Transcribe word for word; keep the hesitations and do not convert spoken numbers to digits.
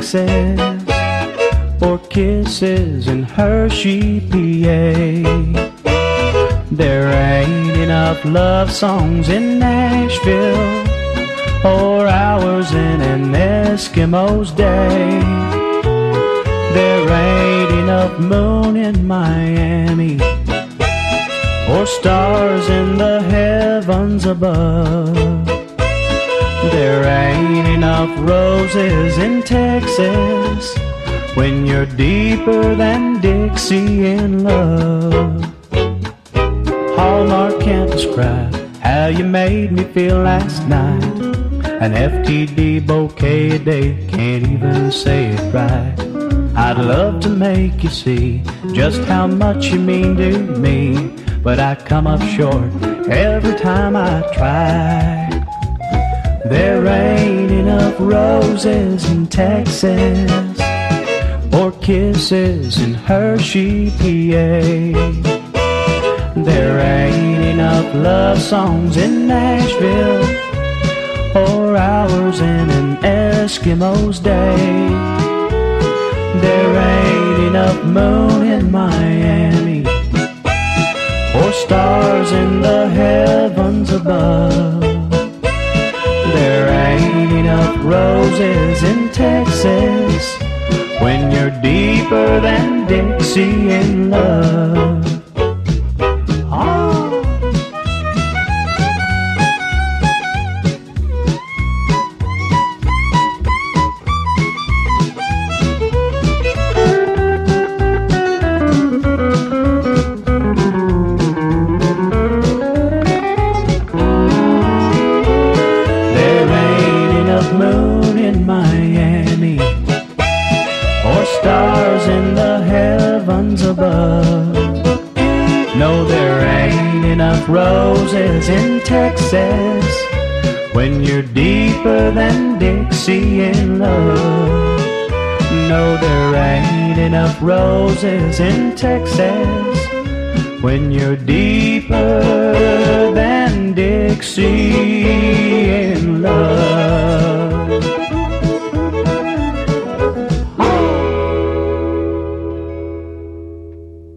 Texas, or kisses in Hershey, P A. There ain't enough love songs in Nashville, or hours in an Eskimo's day. There ain't enough moon in Miami, or stars in the heavens above. There ain't enough roses in Texas when you're deeper than Dixie in love. Hallmark can't describe how you made me feel last night. An F T D bouquet a day can't even say it right. I'd love to make you see just how much you mean to me, but I come up short every time I try. There ain't enough roses in Texas, or kisses in Hershey, P A. There ain't enough love songs in Nashville, or hours in an Eskimo's day. There ain't enough moon in Miami, or stars in the heavens above. There ain't enough roses in Texas when you're deeper than Dixie in love. Oh. Moon in Miami, or stars in the heavens above. No, there ain't enough roses in Texas when you're deeper than Dixie in love. No, there ain't enough roses in Texas when you're deeper